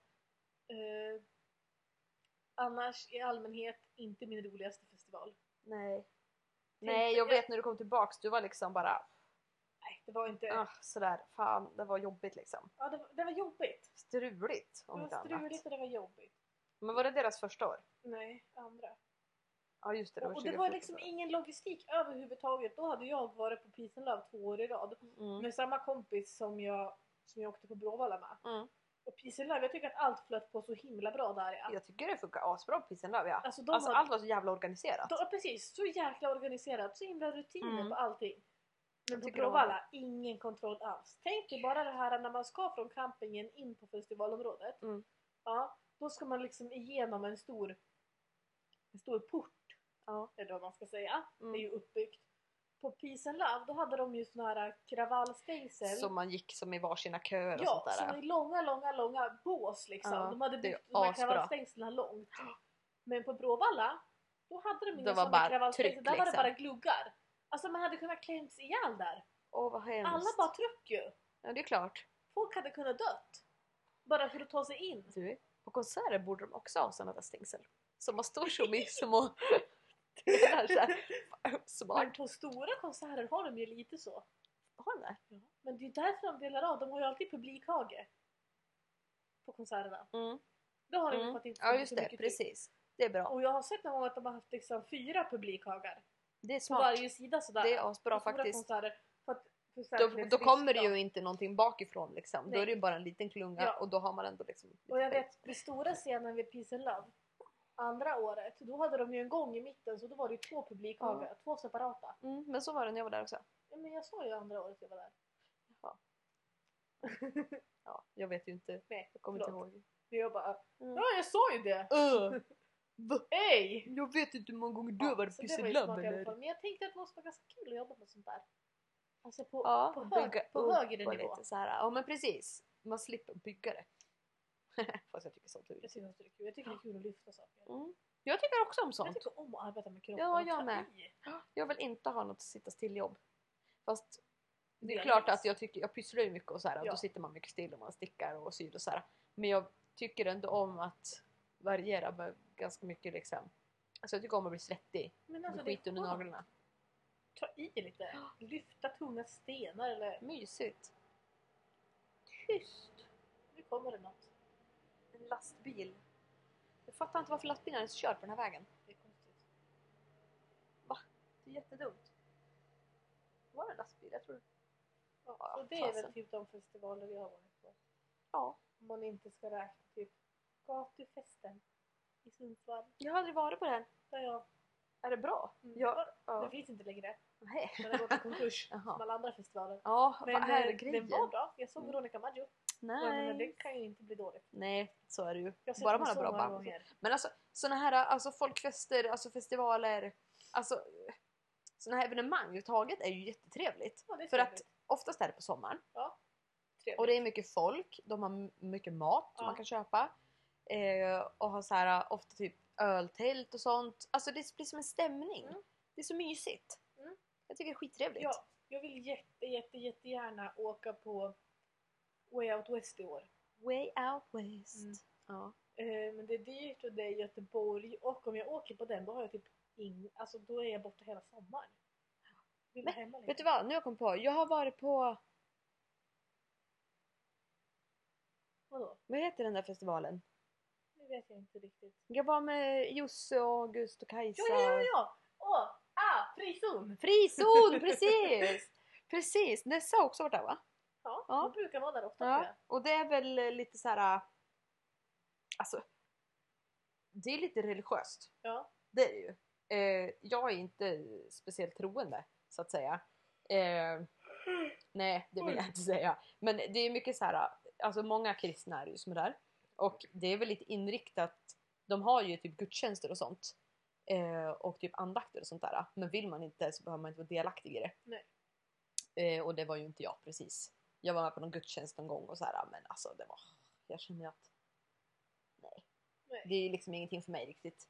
Annars i allmänhet inte min roligaste festival. Nej. Nej, jag vet när du kom tillbaks, du var liksom bara Nej, det var inte... sådär, fan det var jobbigt liksom. Ja, det var jobbigt. Struligt Det om var inte annat. struligt och det var jobbigt. Men var det deras första år? Nej, andra. Ja just det, det var Och det var 2014. liksom ingen logistik överhuvudtaget. Då hade jag varit på Peace and Love 2 år i rad. Mm. Med samma kompis som jag åkte på Bråvalla med. Mm. Och Peace and Love, jag tycker att allt flöt på så himla bra där. Ja. Jag tycker det funkar asbra på Peace and Love, ja. Alltså, Allt var så jävla organiserat. precis, så jäkla organiserat. Så himla rutiner Mm. på allting. Men Jag på tycker det var- Bråvalla, ingen kontroll alls. Tänk dig bara det här när man ska från campingen in på festivalområdet. Mm. Ja, då ska man liksom igenom en stor port. Ja. Eller vad man ska säga. Mm. Det är ju uppbyggt. På Peace and Love, då hade de ju såna här kravallstängsel. Som man gick som i varsina köer och Ja, sånt där. som i långa bås liksom. Ja, De hade det är byggt de här asbra. kravallstängslen långt. Men på Bråvalla, då hade de Det inga var sådana bara kravallstängsel. tryck, Där var det liksom. bara gluggar. Alltså man hade kunnat klämts ihjäl där. Åh vad hemskt. Alla bara tryck ju. Ja det är klart. Folk hade kunnat dött. Bara för att ta sig in. Du, på konserter borde de också ha sådana där stängsel. Som man står som i små delar så här. Men Smart. på stora konserter har de ju lite så. Har de det? Ja. Men det är därför de delar av. De har ju alltid publikhage. På konserterna. Mm. Det har de ju Mm. för att inte Ja få just så det, mycket tryck. precis. Det är bra. Och jag har sett någon gång att de har haft liksom 4 publikhagar. Det är På smart. varje sida sådär. Det är asbra På stora faktiskt. konserter. För Då kommer det ju inte någonting bakifrån liksom. Då Nej. är det ju bara en liten klunga Ja. och då har man ändå liksom lite Och jag space. vet, vid stora scenen vid Peace and Love, andra året, då hade de ju en gång i mitten så då var det 2 publikhagar, 2 separata. Men så var det när jag var där också. Ja, men jag sa ju andra året jag var där. Ja, jag vet ju inte. Nej, Jag kommer inte förlåt. ihåg. Men jag bara, Mm. ja jag sa ju det! Va? Hej! Jag vet inte hur många gånger du har varit så på det var ju Labb smart i alla eller? fall. Men jag tänkte att det måste vara ganska kul att jobba med sånt där. Alltså på, Ja, på, bygga på upp högre och nivå. lite så här. Ja men precis. Man slipper bygga det. Fast jag tycker sånt är Jag roligt. tycker, det är kul. Jag tycker det är kul att lyfta saker. Mm. Jag tycker också om Jag sånt. tycker om att arbeta med kroppen. Ja, och jag ta med. i. Jag vill inte ha något sitta still jobb. Fast det är Delvis. klart att jag pysslar ju mycket och så här, och Ja. då sitter man mycket still och man stickar och syr och så här. Men jag tycker ändå om att variera med ganska mycket liksom. Alltså jag tycker om att bli svettig. Men Med alltså, skit under skönt. naglarna. Ta i lite. Lyfta tunga stenar eller Mysigt. tyst. Nu kommer det något. En lastbil. Jag fattar inte varför lastbilarna är så kör på den här vägen. Det är konstigt. Det är jättedumt. Var det en lastbil? Jag tror Ja, så det är väl typ de festivaler jag har varit på. Ja. Om man inte ska räkna typ gatufesten i Sundsvall. Jag har aldrig varit på den. Där jag... Är det bra? Det finns inte längre. Nej. Den har gått i konkurs Jaha. som alla andra festivaler. Ja, Men vad är grejen? den var bra. Jag såg Veronica Maggio. Men det Nej. kan ju inte bli dåligt. Nej, så är det ju. Jag har sett Bara henne man har så bra många band. gånger. Men alltså såna här alltså folkfester, alltså festivaler, alltså såna här evenemang överhuvudtaget är ju jättetrevligt. Ja, det är För att trevligt. oftast är det på sommaren. Ja, trevligt. Och det är mycket folk, de har mycket mat som man kan köpa. Och har så här ofta typ öltält och sånt. Alltså det blir som en stämning. Mm. Det är så mysigt. Mm. Jag tycker det är skittrevligt. Ja, jag vill jättegärna åka på Way Out West i år. Way Out West. Mm. Ja. Men det är dyrt och det är Göteborg. Och om jag åker på den då har jag typ alltså då är jag borta hela sommaren. Vill Men, hemma lite. vet du vad? Nu har jag kommit på. Jag har varit på... Vadå? Vad heter den där festivalen? Det vet jag inte riktigt. Jag var med Josse och August och Kajsa. Ja! Frizon! Frizon! Precis! Precis! Nessa har också varit där, va? Ja, Ja. de brukar vara där ofta tror Ja. jag. Och det är väl lite så här. Alltså... Det är lite religiöst. Ja. Det är det ju. Jag är inte speciellt troende, så att säga. Nej, det vill jag inte säga. Men det är mycket så här, alltså många kristna är ju som är där. Och det är väl lite inriktat, de har ju typ gudstjänster och sånt. Och typ andakter och sånt där. Men vill man inte så behöver man inte vara delaktig i det. Nej. Och det var ju inte jag precis. Jag var med på någon gudstjänst någon gång och så här, men alltså det var, jag känner att nej. Det är liksom ingenting för mig riktigt.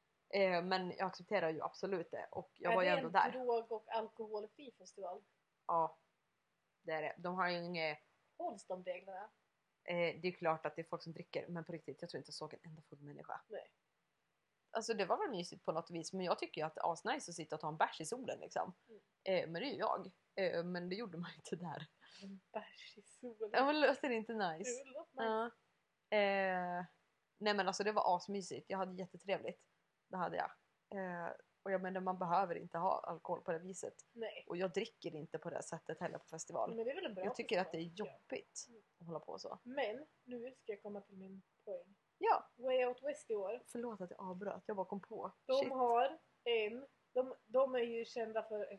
Men jag accepterar ju absolut det. Och jag var ju ändå där. Är det en drog- och alkoholfri festival? Ja, det är det. De har ju inget... Hålls de reglerna? Det är klart att det är folk som dricker. Men på riktigt, jag tror inte jag såg en enda full människa. Nej. Alltså det var väl mysigt på något vis. Men jag tycker ju att det är asnice att sitta och ta en bärs i solen liksom. Men det är ju jag. Men det gjorde man inte där. En bärs i solen. Ja, men låter det inte nice? Det låter nice. Ja. Nej men alltså det var asmysigt. Jag hade jättetrevligt. Det hade jag. Och jag menar man behöver inte ha alkohol på det viset. Nej. Och jag dricker inte på det sättet heller på festival. Men det är väl en bra Jag tycker festival, att det är tycker jag. jobbigt att hålla på så. Men nu ska jag komma till min poäng. Ja. Way Out West i år. Förlåt att jag avbröt. Jag bara kom på. De Shit. har de är ju kända för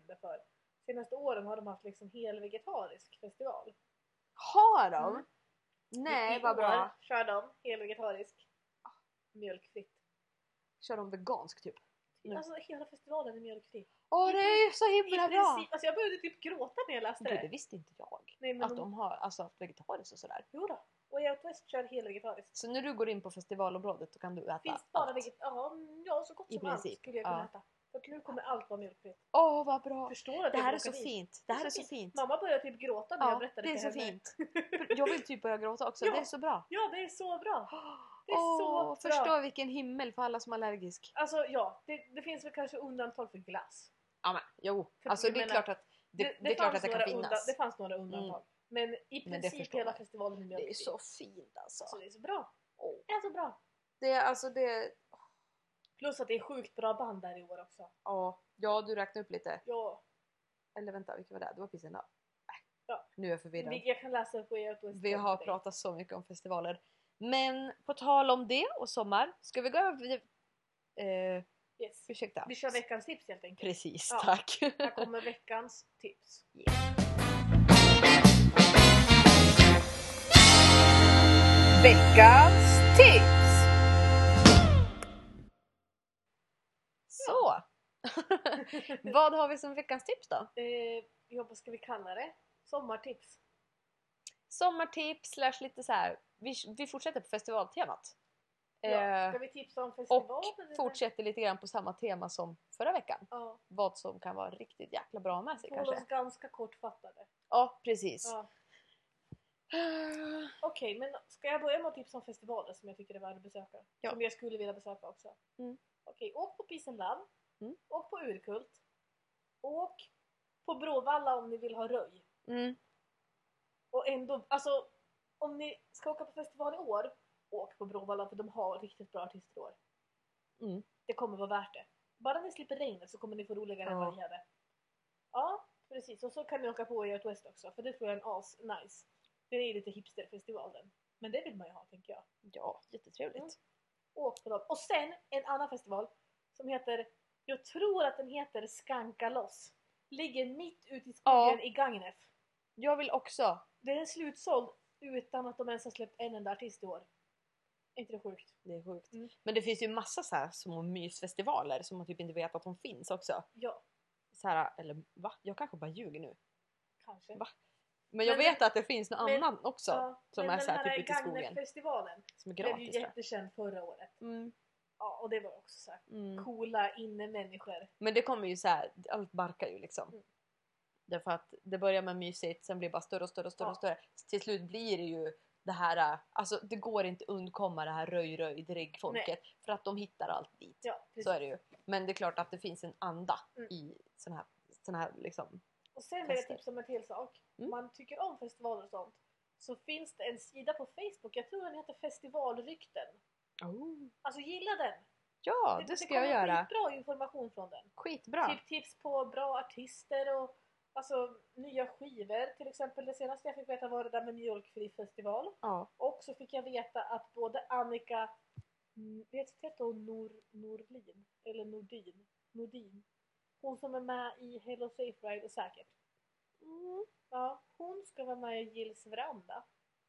senaste åren har de haft liksom hel vegetarisk festival. Har de? Mm. Nej, I vad år bra. kör de hel vegetarisk. Mjölkfritt. Kör de vegansk typ? Mm. Alltså hela festivalen är mjölkfri. Åh, det är ju så himla bra! Alltså jag började typ gråta när jag läste Gud, det det. visste inte jag. Nej, men Att de har alltså haft vegetariskt och sådär. Jo då. Way Out West kör hel vegetariskt. Så när du går in på festivalområdet då kan du äta Finns bara allt. ja, så gott I som allt princip, skulle jag kunna ja. äta. För att nu kommer allt vara mjölkfritt. Åh, vad bra! Förstår att Det jag här är åka så dit. fint. Det här är så fint. Mamma började typ gråta när jag Ja, berättade det är till så henne. fint. Jag vill typ börja gråta också. Ja. Det är så bra. Ja, det är så bra. Det är så bra. Förstå vilken himmel för alla som är allergisk. Alltså ja, det finns väl kanske undantag för glass. Ja men, jo. För Alltså jag det är menar, klart att det är klart att det kan finnas. Det fanns några undantag. Men i Men det princip förstår hela man. festivalen är mjölkfri. Det är så fint alltså. Alltså det är så bra. Åh. Det är så bra. Det är alltså det... Plus att det är sjukt bra band där i år också. Ja, du räknade upp lite. Ja. Eller vänta, vilka var det? Det var precis en dag. Ja. Nu är jag förvirrad. Jag kan läsa upp på Way Out West. Vi har pratat så mycket om festivaler. Men på tal om det och sommar. Ska vi gå över... Yes. Ursäkta. Vi kör veckans tips helt enkelt. Precis, Ja. tack. Här kommer veckans tips. Veckans tips! Så! Vad har vi som veckans tips då? Ja, vad ska vi kalla det? Sommartips. Sommartips slash lite så här. Vi fortsätter på festivaltemat. Ja. Ska vi tipsa om festival? Och eller? fortsätter lite grann på samma tema som förra veckan. Ja. Vad som kan vara riktigt jäkla bra med sig Håll kanske. oss ganska kortfattade. Ja, precis. Ja. Okej, men ska jag börja med att tipsa om festivaler som jag tycker är värda att besöka? Ja. Som jag skulle vilja besöka också. Mm. Okej, åk på Peace and Love. Mm. Åk på Urkult. Åk på Bråvalla om ni vill ha röj. Mm. Och ändå, alltså om ni ska åka på festival i år, åk på Bråvalla för de har riktigt bra artister i år. Mm. Det kommer vara värt det. Bara ni slipper regnet så kommer ni få roligare än Ja. vad ni hade. Ja, Precis, och så kan ni åka på Way Out West också, för det tror jag är en nice. Det är lite hipsterfestivalen. Men det vill man ju ha, tänker jag. Ja, jättetrevligt. Mm. Åk på dem. Och sen en annan festival som heter, jag tror att den heter Skanka loss. Ligger mitt ute i skogen i Gagnef. Jag vill också. Det är slutsåld utan att de ens har släppt en enda artist i år. Är inte det sjukt? Det är sjukt. Mm. Men det finns ju massa så här små mysfestivaler som man typ inte vet att de finns också. Ja, Så här, eller va? Jag kanske bara ljuger nu. kanske. Va? Men jag vet att det finns någon annan också. Ja, som men är så här den här typ ute i skogen. Gagnef-festivalen Som är blev ju gratis. tror jag. jättekänd förra året. Mm. Ja, och det var också så här Mm. coola inne-människor. Men det kommer ju så här, allt barkar ju liksom. Mm. Därför att det börjar med mysigt, sen blir det bara större och större och större och större. Till slut blir det ju det här, alltså det går inte undkomma det här röj-röj-drägg-folket. För att de hittar allt dit. Ja, precis. Så är det ju. Men det är klart att det finns en anda Mm. i sån här liksom. Och sen vill jag Tester. tipsa om en till sak. Mm. Om man tycker om festivaler och sånt, så finns det en sida på Facebook, jag tror den heter Festivalrykten. Alltså gilla den! Ja, det ska jag kommer göra. skitbra information från den. Skitbra. Typ tips på bra artister och alltså nya skivor. Till exempel det senaste jag fick veta var det där med Mjölkfri festival. Ja. Och så fick jag veta att både Annika, vet hon Norlin? Eller Nordin. Hon som är med i Hello Safe Ride och säkert. Mm. Ja, hon ska vara med i Gills veranda.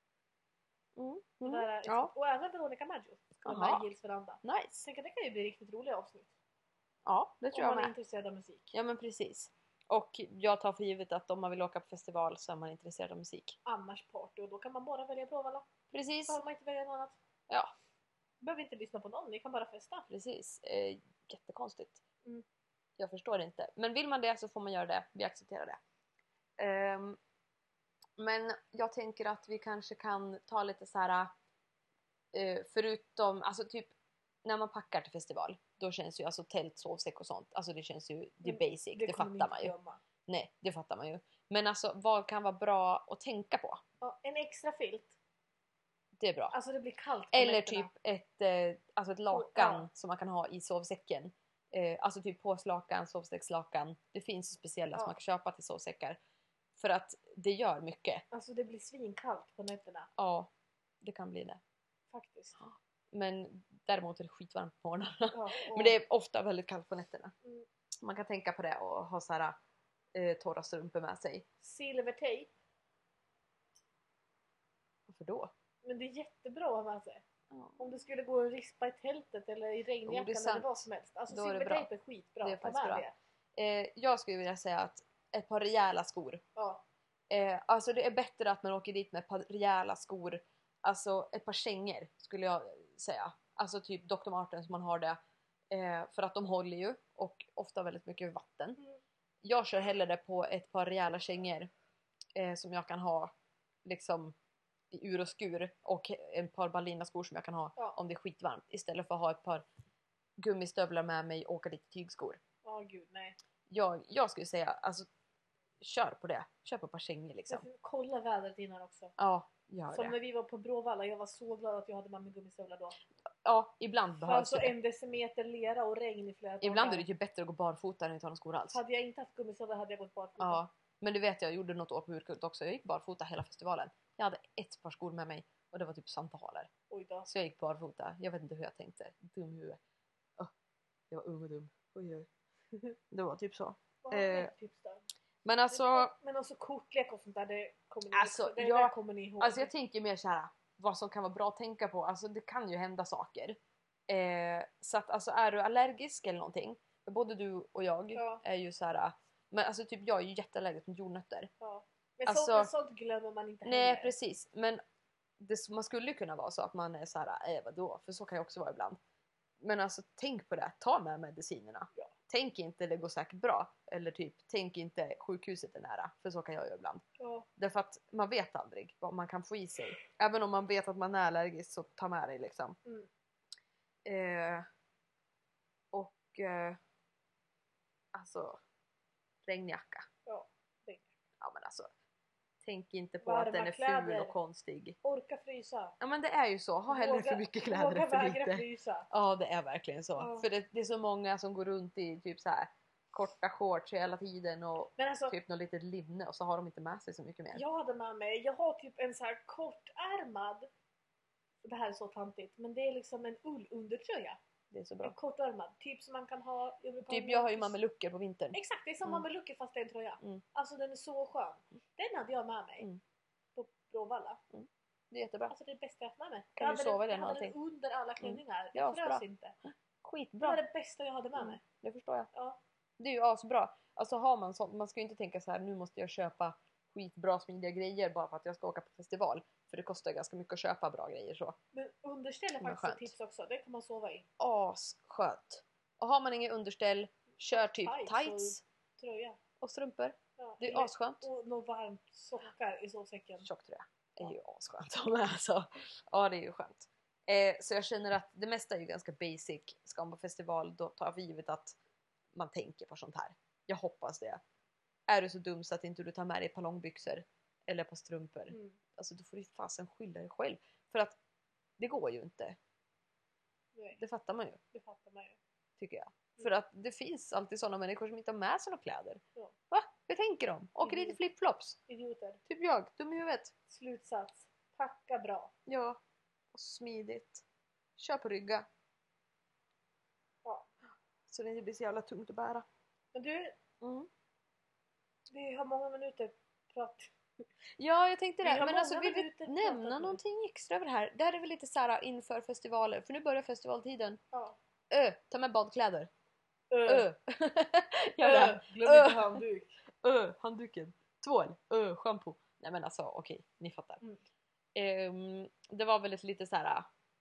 Mm. Det Mm. där är, Ja. och även Veronica Maggio ska vara Aha. med i Gills veranda. Nice. Tänk att det kan ju bli riktigt roliga avsnitt. Ja, det tror Om jag man är med. intresserad av musik. Ja, men precis. Och jag tar för givet att om man vill åka på festival så är man intresserad av musik. Annars party, och då kan man bara välja Bråvalla. Precis. Så har man inte välja något annat. Ja, Behöver inte lyssna på någon, ni kan bara festa. precis. Jättekonstigt. Mm. Jag förstår inte. Men vill man det så får man göra det. Vi accepterar det. Men jag tänker att vi kanske kan ta lite så här. Förutom, alltså typ när man packar till festival. Då känns ju alltså tält, sovsäck och sånt. Alltså det känns ju, det är basic. Det kommer ni fattar man inte ju. glömma. Nej, det fattar man ju. Men alltså vad kan vara bra att tänka på? Ja, en extra filt. Det är bra. Alltså det blir kallt på Eller nätterna. typ ett lakan Ja. som man kan ha i sovsäcken. Alltså typ påslakan, sovsäckslakan. Det finns speciella som man kan köpa till sovsäckar. För att det gör mycket. Alltså det blir svinkallt på nätterna. Ja, det kan bli det. Faktiskt. Men däremot är det skitvarmt på morgnarna. Ja, och, Men det är ofta väldigt kallt på nätterna. Mm. Man kan tänka på det och ha så här torra strumpor med sig. silvertejp. Varför då? Men det är jättebra att ha med sig. Ja. Om du skulle gå och rispa i tältet eller i Jo, det är regnjackan eller sant. vad som helst. Alltså Då är det silvertejp är skitbra. Det är Ta faktiskt med bra. det. Jag skulle vilja säga att ett par rejäla skor. Ja. Alltså det är bättre att man åker dit med ett par rejäla skor. Alltså ett par kängor skulle jag säga. Alltså typ Dr. Martens, man har det. För att de håller ju och ofta väldigt mycket vatten. Mm. Jag kör hellre på ett par rejäla kängor. Som jag kan ha liksom i ur och skur. Och en par ballerinaskor som jag kan ha om det är skitvarmt. Istället för att ha ett par gummistövlar med mig och åka dit i tygskor. Ja, gud nej. Jag skulle säga, alltså kör på det. Kör på ett par kängor liksom. Jag får kolla vädret innan också. Ja, gör Som det. när vi var på Bråvalla, jag var så glad att jag hade med mig gummistövlar då. Ja, ibland behövs Alltså det. 1 decimeter lera och regn i flera dagar. Ibland är det ju bättre att gå barfota än att inte ha någon skor alls. Hade jag inte haft gummistövlar hade jag gått barfota. Ja, men det vet jag gjorde något år på Urkult också. Jag gick barfota hela festivalen. Jag hade ett par skor med mig och det var typ sandaler. Oj då. Så jag gick barfota. Jag vet inte hur jag tänkte. Dum huvud. Jag var ung och dum. Oj, oj. Det var typ så. Vad har vi för tips då? Men alltså, Men också kortlek och sånt där, det kommer ni, Alltså, det jag- där kommer ni ihåg. alltså jag tänker mer så här. Vad som kan vara bra att tänka på. Alltså det kan ju hända saker. Så att alltså är du allergisk eller någonting. För både du och jag Ja. är ju så här. Men alltså typ jag är ju jätteallergisk mot jordnötter. Ja. Men Alltså- sånt glömmer man inte Nej, heller. precis. Men man skulle ju kunna vara så att man är så här, vadå? För så kan jag också vara ibland. Men alltså tänk på det. Ta med medicinerna. Ja. Tänk inte det går säkert bra. Eller typ, tänk inte sjukhuset är nära. För så kan jag göra ibland. Ja. Därför att man vet aldrig vad man kan få i sig. Även om man vet att man är allergisk så ta med dig liksom. Mm. Alltså regnjacka. Ja, regn. Ja men alltså. Tänk inte på Varma att den är ful kläder. och konstig. Orka frysa. Ja men det är ju så. Ha hellre för mycket kläder Våga än för vägra lite. frysa. Ja det är verkligen så. Ja. För det är så många som går runt i typ så här korta shorts hela tiden och Men alltså, typ något litet linne och så har de inte med sig så mycket mer. jag hade med mig, jag har typ en så här kortärmad, det här är så tantigt, men det är liksom en ullundertröja. Det är så En bra. kortärmad, typ som man kan ha över på Typ jag har ju mamelucker på vintern. Exakt, det är som mamelucker fast det är en tröja. Mm. Alltså den är så skön. Den hade jag med mig Mm. på Bråvalla. Det är jättebra. Alltså det är det bästa jag haft med mig. Kan jag du sova i den jag hade allting? den under alla klänningar. Ja, Jag frös bra. inte. Det Skitbra. var det bästa jag hade med mig. Det förstår jag. Ja. Det är ju asbra. Alltså har man sånt, man ska ju inte tänka så här: nu måste jag köpa skitbra smidiga grejer bara för att jag ska åka på festival. För det kostar ganska mycket att köpa bra grejer så. Men underställ är Men faktiskt ett skönt. tips också. Det kan man sova i. Asskönt. Och har man inget underställ, kör typ Tights tights Tröja. och strumpor. Ja. Det är asskönt. Och något varmt sockar i sovsäcken. Tjocktröja är ju asskönt att ha med, alltså. Ja, det är ju skönt. Så jag känner att det mesta är ju ganska basic. Ska man på festival, då tar jag för givet att man tänker på sånt här. Jag hoppas det. Är du så dum så att inte du tar med dig palongbyxor eller på strumpor, alltså då får du fasen skylla dig själv. För att det går ju inte. Nej, Det fattar man ju, det fattar man ju. tycker jag. För att det finns alltid sådana människor som inte har med sig några kläder. Ja. Va? Hur tänker de? Åker dit i flipflops? Idioter. Typ jag, dum i huvudet. Slutsats. Packa bra. Ja, och smidigt. Kör på rygga. Ja. Så det inte blir så jävla tungt att bära. Men du, Mm. vi har många minuter prat. Ja, jag tänkte Vi det. har Men alltså många vill vi minuter nämna pratat nu. någonting extra över det här? Det här är väl lite såhär inför festivaler. För nu börjar festivaltiden. Ja. Ta med badkläder. Ö. Gör det. Glöm inte handduk. Handduken. Tvål. Shampoo. Nej men alltså okej, ni fattar. Det var väl ett lite såhär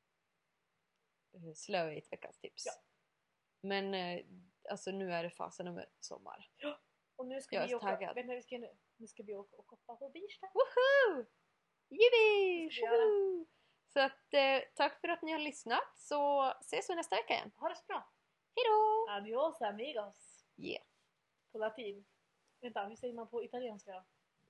slöigt veckans tips. Ja. Men alltså nu är det fasen med sommar. Och nu ska Jag är vi så åka. taggad. Vet ni vad vi ska nu? Nu ska vi åka och koppa på Birsta. Woho! Yippee! Det ska vi göra. Tjoho! Så att tack för att ni har lyssnat. Så ses vi nästa vecka igen. Ha det så bra. Hejdå! Adios amigos. Yeah. På latin. Vänta, hur säger man på italienska?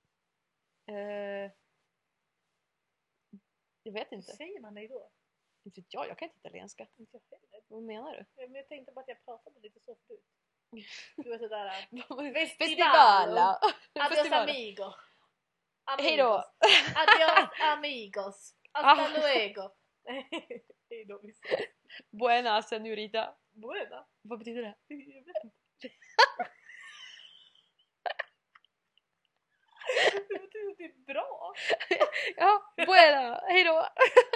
Jag vet Hur inte. säger man det då? Inte vet jag kan inte italienska. Inte jag heller. Vad menar du? Ja, men jag tänkte bara att jag pratade lite så förut. Du är sådär. Festivala! Adios Festivala. amigo. Hejdå! Adios amigos. Hasta luego. Hejdå. Vi ses. Buena señorita. Buena. Vad betyder det? Jag vet inte. Det betyder att det är bra. Ja, buena. Hejdå!